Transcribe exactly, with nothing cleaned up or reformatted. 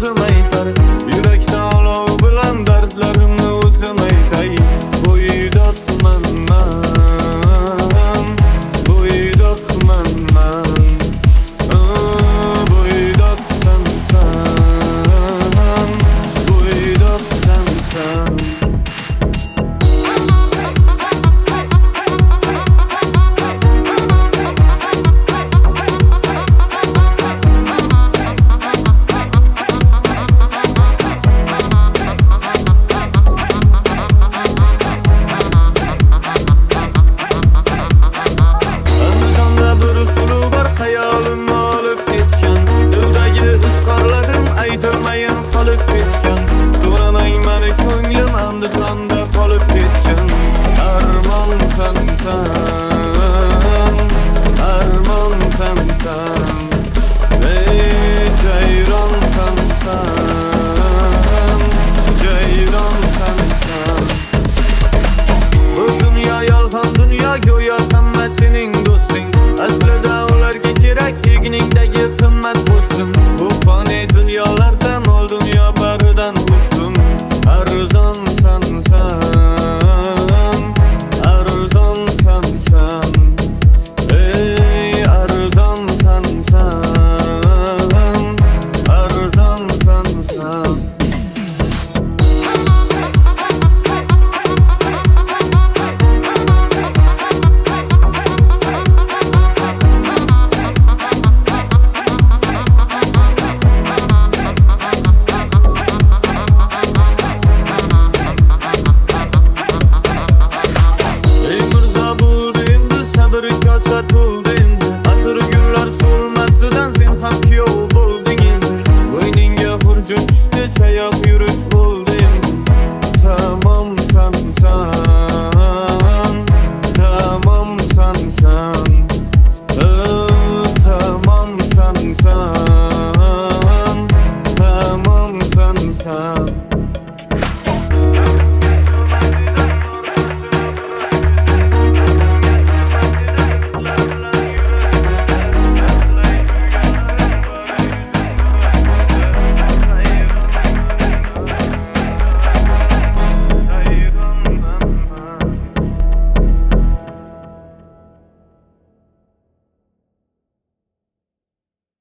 o'zim aytar, yurakda olov bilan dardlarimni o'zim aytay. Bo'ydoqman man, bo'ydoqman man, bo'ydoqsan sen, bo'ydoqsan sen. Hayolim olib ketgan, dildagi izhorlarim aytilmayin qolib ketgan. So'ramang meni ko'nglim Andijonda qolib ketgan. Armon sensan, armon sensan, ey jayron sensan, jayron sensan. Bu dunyo yolg'on dunyo, go'yo hamma sening do'sting. Aslida ularga kerak egningdagi qimmat po'stim. Bu fani dunyolarda mol dunyo baridan ustun. Arzon sensan, arzon sensan, ey arzon sensan, arzon sensan. Atır gullar so'lmasidan sen ham kuyov bo'lding endi. Bo'yningga xurjun tushdi, sayoq yurish bo'ldi endi. Tamom sensan, tamom sensan, tamom sensan, tamom sensan.